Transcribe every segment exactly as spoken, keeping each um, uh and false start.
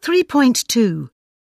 three point two.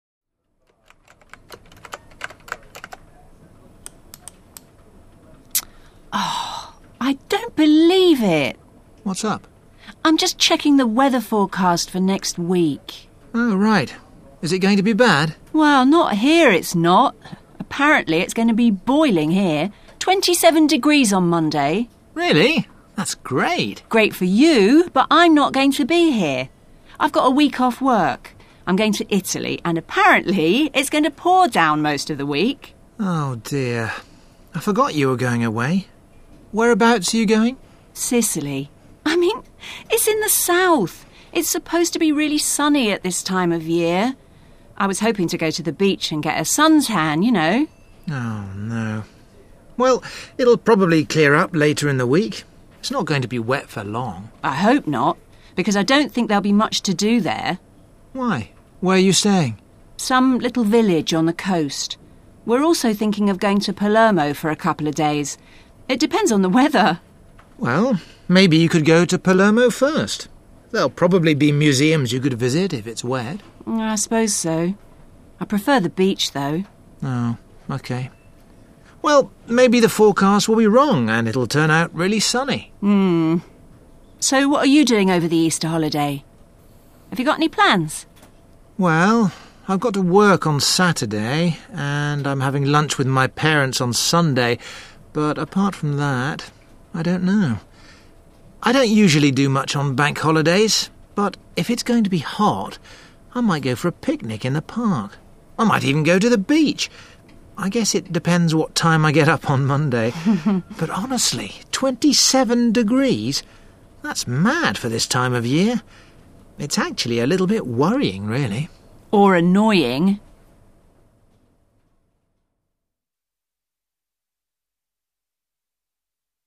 Oh, I don't believe it. What's up? I'm just checking the weather forecast for next week. Oh, right. Is it going to be bad? Well, not here it's not. Apparently it's going to be boiling here. twenty-seven degrees on Monday. Really? That's great. Great for you, but I'm not going to be here. I've got a week off work. I'm going to Italy, and apparently it's going to pour down most of the week. Oh, dear. I forgot you were going away. Whereabouts are you going? Sicily. I mean, it's in the south. It's supposed to be really sunny at this time of year. I was hoping to go to the beach and get a suntan, you know. Oh, no. Well, it'll probably clear up later in the week. It's not going to be wet for long. I hope not, because I don't think there'll be much to do there. Why? Where are you staying? Some little village on the coast. We're also thinking of going to Palermo for a couple of days. It depends on the weather. Well, maybe you could go to Palermo first. There'll probably be museums you could visit if it's wet. I suppose so. I prefer the beach, though. Oh, OK. Well, maybe the forecast will be wrong and it'll turn out really sunny. Hmm. So what are you doing over the Easter holiday? Have you got any plans? Well, I've got to work on Saturday and I'm having lunch with my parents on Sunday. But apart from that, I don't know. I don't usually do much on bank holidays, but if it's going to be hot, I might go for a picnic in the park. I might even go to the beach. I guess it depends what time I get up on Monday. But honestly, twenty-seven degrees? That's mad for this time of year. It's actually a little bit worrying, really. Or annoying.